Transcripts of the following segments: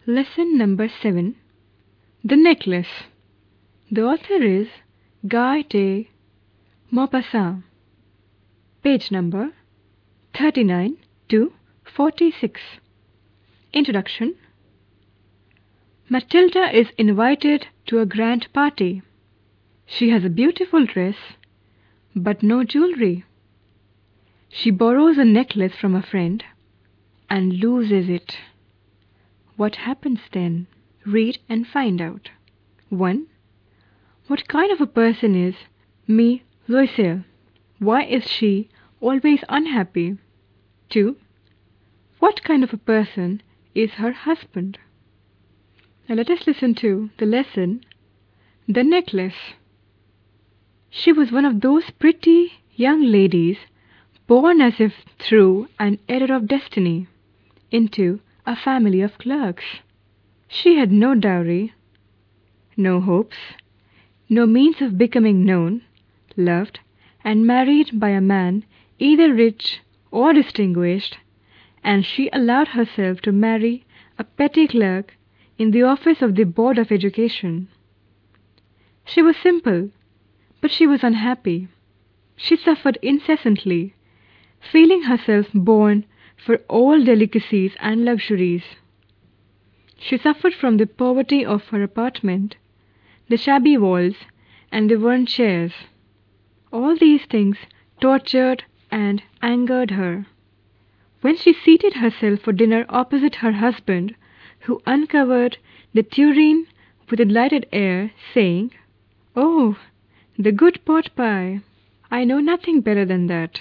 Lesson number 7. The Necklace. The author is Guy de Maupassant. Page number 39 to 46. Introduction. Matilda is invited to a grand party. She has a beautiful dress, but no jewelry. She borrows a necklace from a friend and loses it. What happens then? Read and find out. 1. What kind of a person is Loisel? Why is she always unhappy? 2. What kind of a person is her husband? Now let us listen to the lesson, The Necklace. She was one of those pretty young ladies born as if through an error of destiny into a family of clerks. She had no dowry, no hopes, no means of becoming known, loved, and married by a man either rich or distinguished, and she allowed herself to marry a petty clerk in the office of the Board of Education. She was simple, but she was unhappy. She suffered incessantly, feeling herself born for all delicacies and luxuries. She suffered from the poverty of her apartment, the shabby walls, and the worn chairs. All these things tortured and angered her. When she seated herself for dinner opposite her husband, who uncovered the tureen with a delighted air, saying, "Oh, the good pot pie! I know nothing better than that,"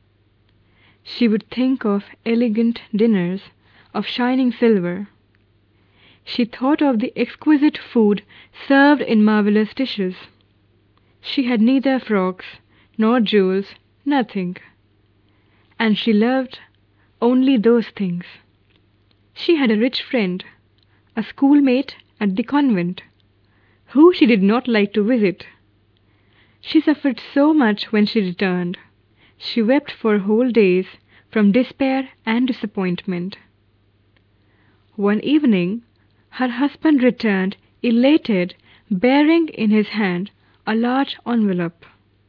she would think of elegant dinners of shining silver. She thought of the exquisite food served in marvelous dishes. She had neither frocks nor jewels, nothing. And she loved only those things. She had a rich friend, a schoolmate at the convent, who she did not like to visit. She suffered so much when she returned. She wept for whole days from despair and disappointment. One evening, her husband returned, elated, bearing in his hand a large envelope.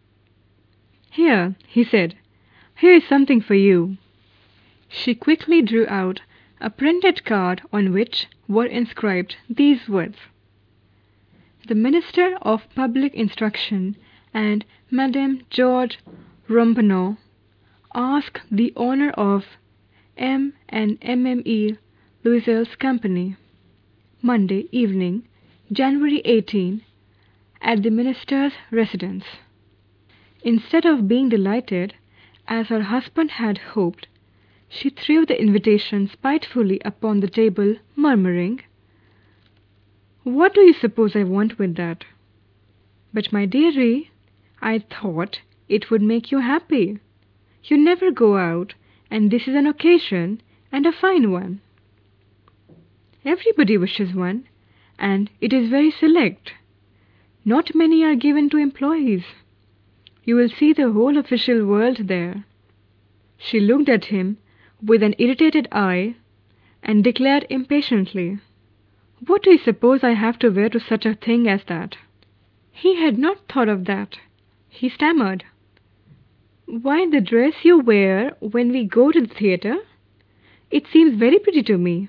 "Here," he said, "here is something for you." She quickly drew out a printed card on which were inscribed these words: "The Minister of Public Instruction and Madame George Ramponneau ask the honor of M. and Mme. Loisel's company, Monday evening, January 18, at the minister's residence." Instead of being delighted, as her husband had hoped, she threw the invitation spitefully upon the table, murmuring, "What do you suppose I want with that?" "But, my dearie, I thought it would make you happy. You never go out, and this is an occasion, and a fine one." "Everybody wishes one, and it is very select. Not many are given to employees. You will see the whole official world there." She looked at him with an irritated eye and declared impatiently, "What do you suppose I have to wear to such a thing as that?" He had not thought of that. He stammered, "Why, the dress you wear when we go to the theatre. It seems very pretty to me."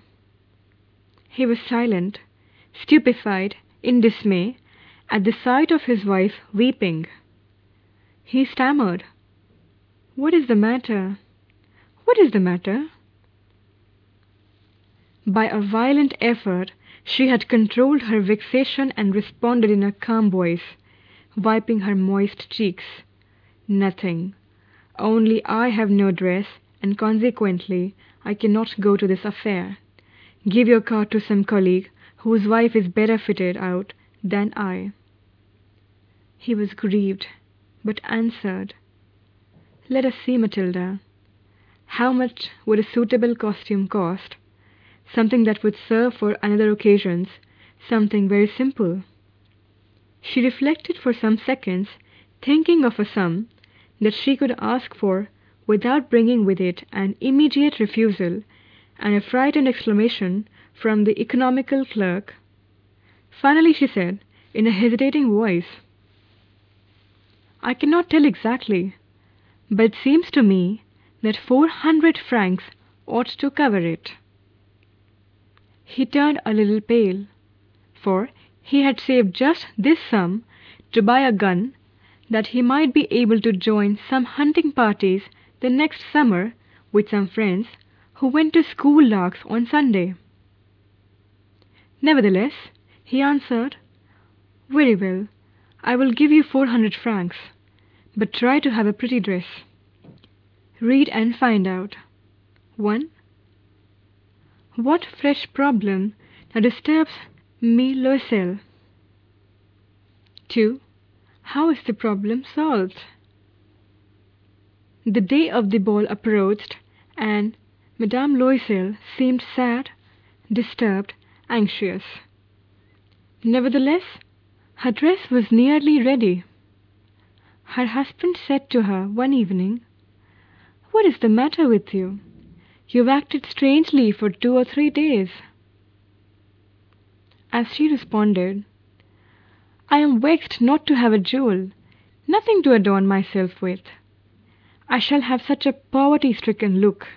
He was silent, stupefied, in dismay, at the sight of his wife weeping. He stammered, "What is the matter? What is the matter?" By a violent effort she had controlled her vexation and responded in a calm voice, wiping her moist cheeks, "Nothing. Only I have no dress, and consequently I cannot go to this affair. Give your card to some colleague whose wife is better fitted out than I." He was grieved, but answered, "Let us see, Matilda. How much would a suitable costume cost? Something that would serve for another occasions, something very simple." She reflected for some seconds, thinking of a sum that she could ask for without bringing with it an immediate refusal and a frightened exclamation from the economical clerk. Finally, she said, in a hesitating voice, "I cannot tell exactly, but it seems to me that 400 francs ought to cover it." He turned a little pale, for he had saved just this sum to buy a gun that he might be able to join some hunting parties the next summer with some friends who went to school larks on Sunday. Nevertheless, he answered, "Very well, I will give you 400 francs, but try to have a pretty dress. Read and find out. 1. What fresh problem now disturbs me, Loisel? 2. How is the problem solved?" The day of the ball approached, and Madame Loisel seemed sad, disturbed, anxious. Nevertheless, her dress was nearly ready. Her husband said to her one evening, "What is the matter with you? You've acted strangely for 2 or 3 days." As she responded, "I am vexed not to have a jewel, nothing to adorn myself with. I shall have such a poverty-stricken look.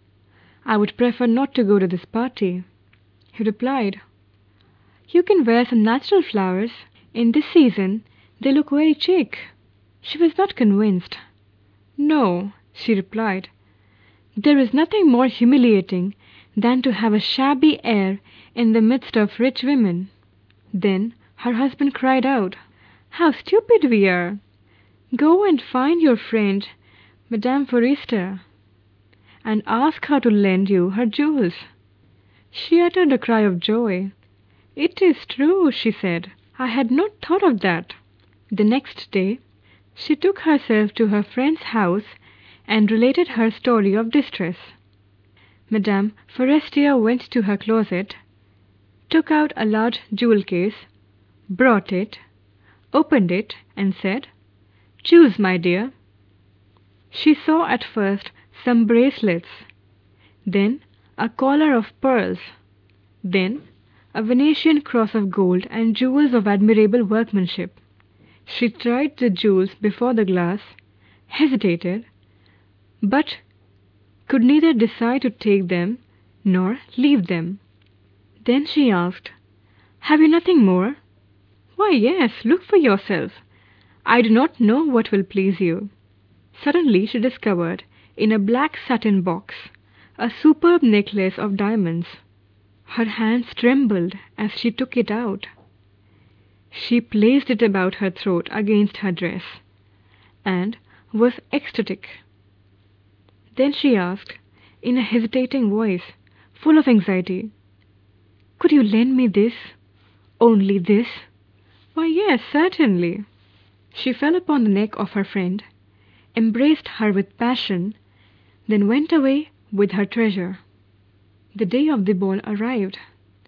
I would prefer not to go to this party." He replied, "You can wear some natural flowers. In this season they look very chic." She was not convinced. "No," she replied, "there is nothing more humiliating than to have a shabby air in the midst of rich women." Then her husband cried out, "How stupid we are! Go and find your friend Madame Forester, and ask her to lend you her jewels." She uttered a cry of joy. "It is true," she said. "I had not thought of that." The next day she took herself to her friend's house and related her story of distress. Madame Forestier went to her closet, took out a large jewel case, brought it, opened it, and said, "Choose, my dear." She saw at first some bracelets, then a collar of pearls, then a Venetian cross of gold and jewels of admirable workmanship. She tried the jewels before the glass, hesitated, but could neither decide to take them nor leave them. Then she asked, "Have you nothing more?" "Why, yes, look for yourself. I do not know what will please you." Suddenly she discovered, in a black satin box, a superb necklace of diamonds. Her hands trembled as she took it out. She placed it about her throat against her dress, and was ecstatic. Then she asked, in a hesitating voice, full of anxiety, "Could you lend me this? Only this?" "Why, yes, certainly." She fell upon the neck of her friend, embraced her with passion, then went away with her treasure. The day of the ball arrived.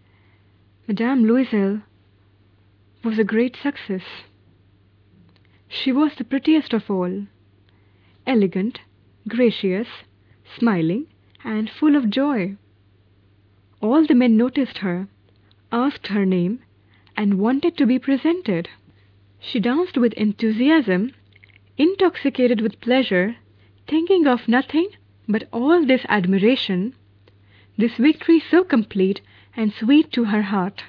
Madame Loisel was a great success. She was the prettiest of all, elegant, gracious, smiling, and full of joy. All the men noticed her, asked her name, and wanted to be presented. She danced with enthusiasm, intoxicated with pleasure, thinking of nothing but all this admiration, this victory so complete and sweet to her heart.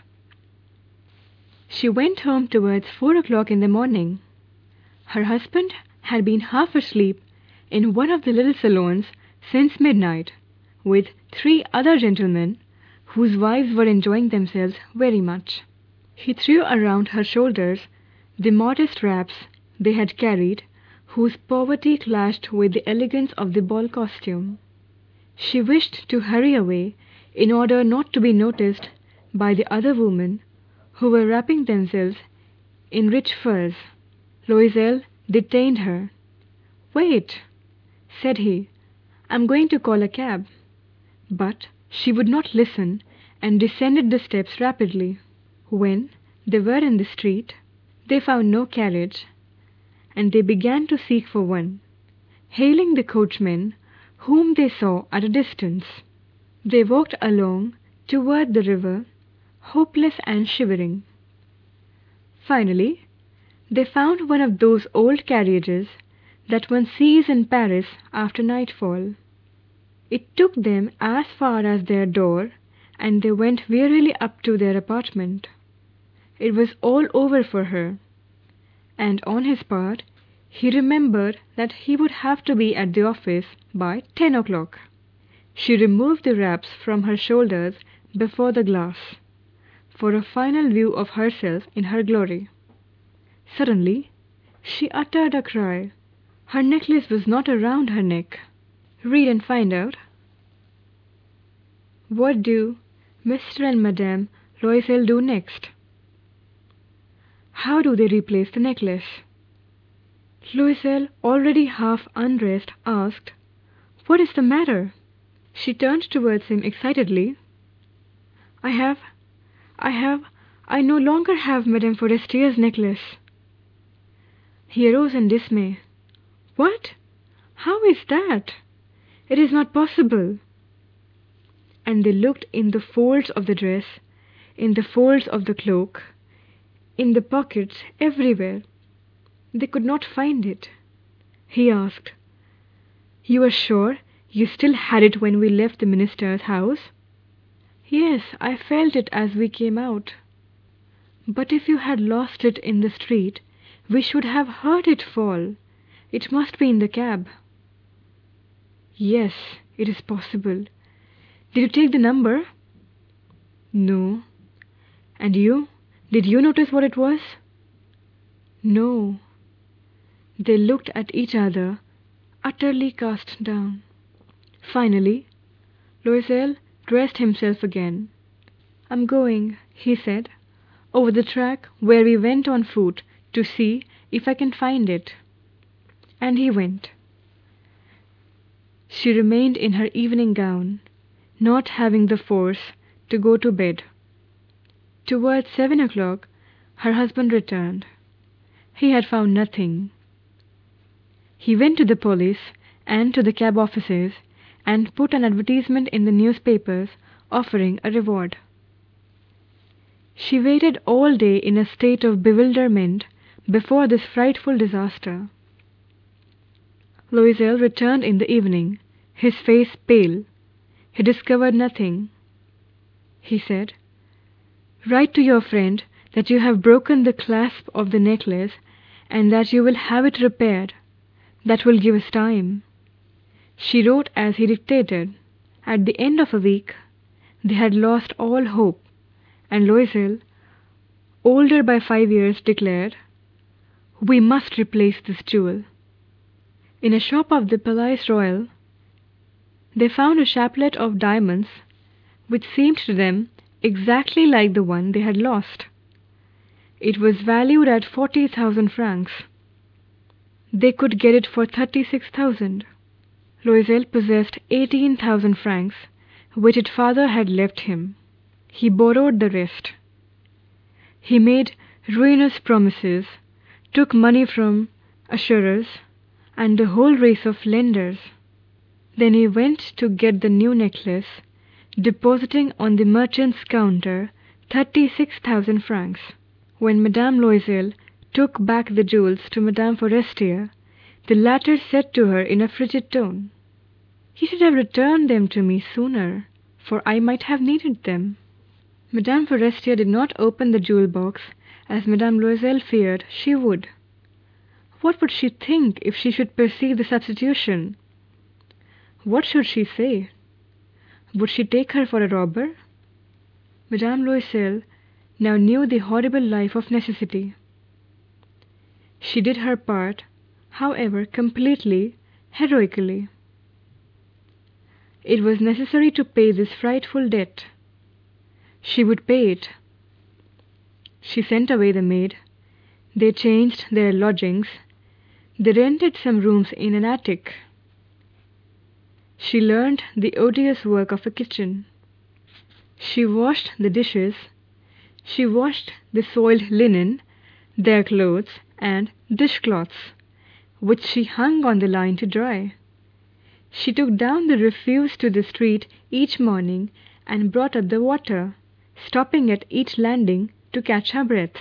She went home towards 4 o'clock in the morning. Her husband had been half asleep in one of the little salons since midnight, with 3 other gentlemen whose wives were enjoying themselves very much. He threw around her shoulders the modest wraps they had carried, whose poverty clashed with the elegance of the ball costume. She wished to hurry away in order not to be noticed by the other women who were wrapping themselves in rich furs. Loisel detained her. "Wait," said he, "I'm going to call a cab." But she would not listen and descended the steps rapidly. When they were in the street, they found no carriage, and they began to seek for one, hailing the coachman whom they saw at a distance. They walked along toward the river, hopeless and shivering. Finally, they found one of those old carriages that one sees in Paris after nightfall. It took them as far as their door, and they went wearily up to their apartment. It was all over for her, and on his part, he remembered that he would have to be at the office by 10 o'clock. She removed the wraps from her shoulders before the glass, for a final view of herself in her glory. Suddenly, she uttered a cry. Her necklace was not around her neck. Read and find out. What do Mr. and Madame Loisel do next? How do they replace the necklace? Loisel, already half undressed, asked, "What is the matter?" She turned towards him excitedly. I no longer have Madame Forestier's necklace." He arose in dismay. "What? How is that? It is not possible." And they looked in the folds of the dress, in the folds of the cloak, in the pockets, everywhere. They could not find it. He asked, "You are sure you still had it when we left the minister's house?" "Yes, I felt it as we came out." "But if you had lost it in the street, we should have heard it fall. It must be in the cab." "Yes, it is possible. Did you take the number?" "No." "And you? Did you notice what it was?" "No." They looked at each other, utterly cast down. Finally, Loisel dressed himself again. "I'm going," he said, "over the track where we went on foot to see if I can find it." And he went. She remained in her evening gown, not having the force to go to bed. Towards 7 o'clock, her husband returned. He had found nothing. He went to the police and to the cab offices and put an advertisement in the newspapers offering a reward. She waited all day in a state of bewilderment before this frightful disaster. Loisel returned in the evening, his face pale. He discovered nothing. He said, "Write to your friend that you have broken the clasp of the necklace and that you will have it repaired. That will give us time." She wrote as he dictated. At the end of a week, they had lost all hope, and Loisel, older by 5 years, declared, "We must replace this jewel." In a shop of the Palais Royal, they found a chaplet of diamonds which seemed to them exactly like the one they had lost. It was valued at 40,000 francs. They could get it for 36,000. Loisel possessed 18,000 francs, which his father had left him. He borrowed the rest. He made ruinous promises, took money from assurers and the whole race of lenders. Then he went to get the new necklace, depositing on the merchant's counter 36,000 francs. When Madame Loisel took back the jewels to Madame Forestier, the latter said to her in a frigid tone, "You should have returned them to me sooner, for I might have needed them." Madame Forestier did not open the jewel box as Madame Loisel feared she would. What would she think if she should perceive the substitution? What should she say? Would she take her for a robber? Madame Loisel now knew the horrible life of necessity. She did her part, however, completely, heroically. It was necessary to pay this frightful debt. She would pay it. She sent away the maid. They changed their lodgings. They rented some rooms in an attic. She learned the odious work of a kitchen. She washed the dishes. She washed the soiled linen, their clothes, and dishcloths, which she hung on the line to dry. She took down the refuse to the street each morning and brought up the water, stopping at each landing to catch her breath.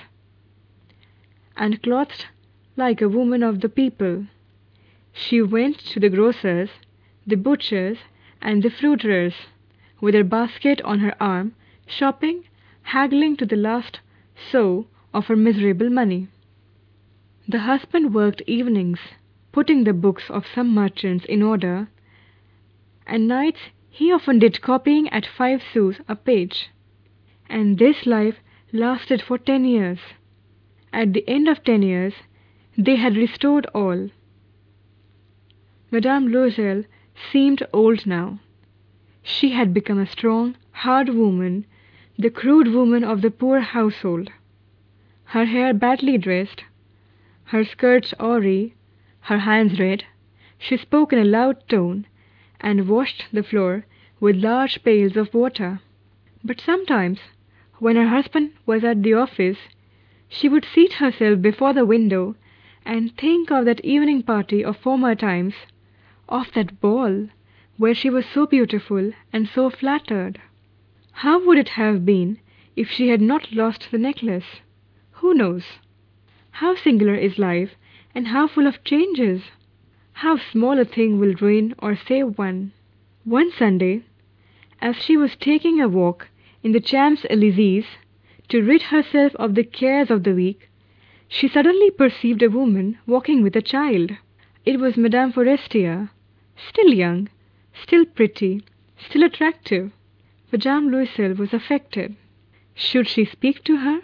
And clothed like a woman of the people, she went to the grocer's, the butcher's, and the fruiterer's, with her basket on her arm, shopping, haggling to the last sou of her miserable money. The husband worked evenings, putting the books of some merchants in order, and nights he often did copying at 5 sous a page. And this life lasted for 10 years. At the end of 10 years, they had restored all. Madame Loisel seemed old now. She had become a strong, hard woman, the crude woman of the poor household. Her hair badly dressed, her skirts awry, her hands red, she spoke in a loud tone, and washed the floor with large pails of water. But sometimes, when her husband was at the office, she would seat herself before the window and think of that evening party of former times, of that ball where she was so beautiful and so flattered. How would it have been if she had not lost the necklace? Who knows? How singular is life, and how full of changes! How small a thing will ruin or save one! One Sunday, as she was taking a walk in the Champs-Élysées to rid herself of the cares of the week, she suddenly perceived a woman walking with a child. It was Madame Forestier, still young, still pretty, still attractive. Madame Loisel was affected. Should she speak to her?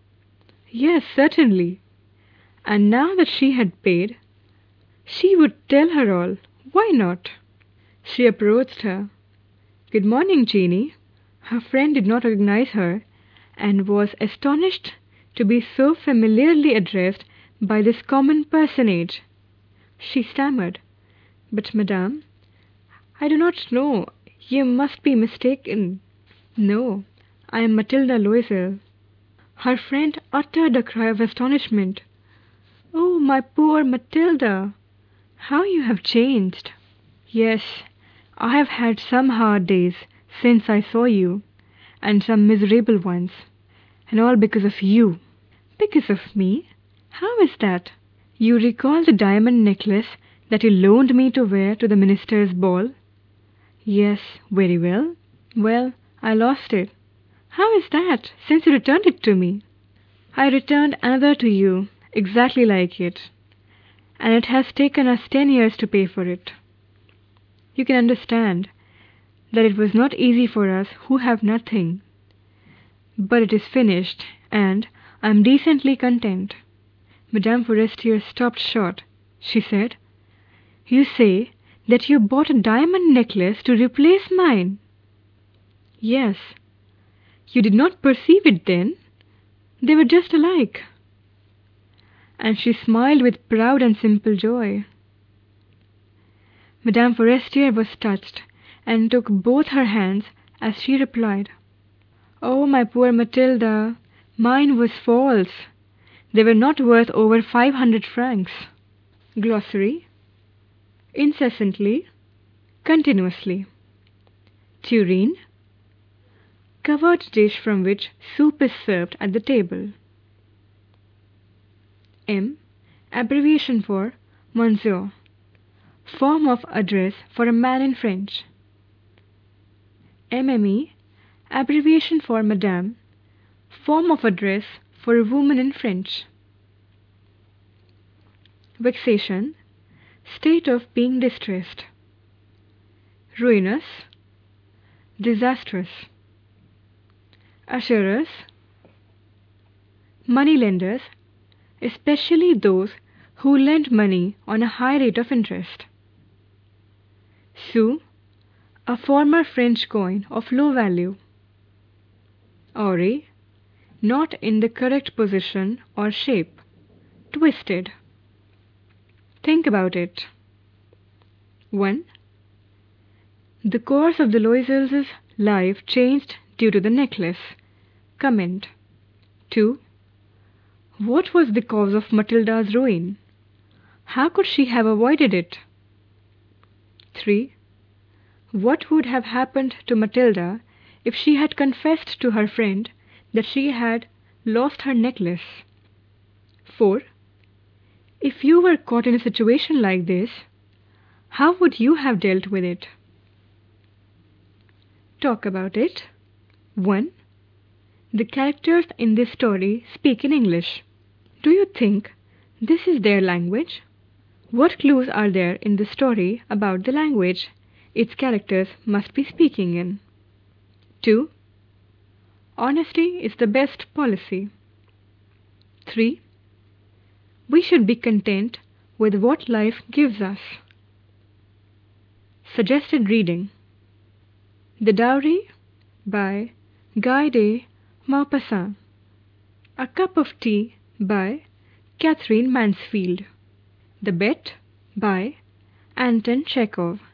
Yes, certainly. And now that she had paid, she would tell her all. Why not? She approached her. "Good morning, Jeanie." Her friend did not recognize her, and was astonished to be so familiarly addressed by this common personage. She stammered, "But, madame, I do not know. You must be mistaken." "No, I am Mathilde Loisel." Her friend uttered a cry of astonishment. "Oh, my poor Mathilde! How you have changed!" "Yes, I have had some hard days since I saw you, and some miserable ones, and all because of you." "Because of me? How is that?" "You recall the diamond necklace that you loaned me to wear to the minister's ball?" "Yes, very well." "Well, I lost it." "How is that, since you returned it to me?" "I returned another to you, exactly like it, and it has taken us 10 years to pay for it. You can understand that it was not easy for us who have nothing. But it is finished, and I am decently content." Madame Forestier stopped short. She said, "You say that you bought a diamond necklace to replace mine?" "Yes." "You did not perceive it then? They were just alike." And she smiled with proud and simple joy. Madame Forestier was touched, and took both her hands as she replied, "Oh, my poor Mathilde, mine was false. They were not worth over 500 francs. Glossary: incessantly, continuously. Tureen: covered dish from which soup is served at the table. M. Abbreviation for Monsieur. Form of address for a man in French. MME. Abbreviation for Madame. Form of address for a woman in French. Vexation. State of being distressed. Ruinous. Disastrous. Assurers. Moneylenders, especially those who lend money on a high rate of interest. Sou, a former French coin of low value. Awry, not in the correct position or shape, twisted. Think about it. 1. The course of the Loisels' life changed due to the necklace. Comment. 2. What was the cause of Mathilda's ruin? How could she have avoided it? 3. What would have happened to Mathilda if she had confessed to her friend that she had lost her necklace? 4. If you were caught in a situation like this, how would you have dealt with it? Talk about it. 1. The characters in this story speak in English. Do you think this is their language? What clues are there in the story about the language its characters must be speaking in? 2. Honesty is the best policy. 3. We should be content with what life gives us. Suggested reading: The Dowry by Guy de Maupassant. A Cup of Tea by Catherine Mansfield. The Bet by Anton Chekhov.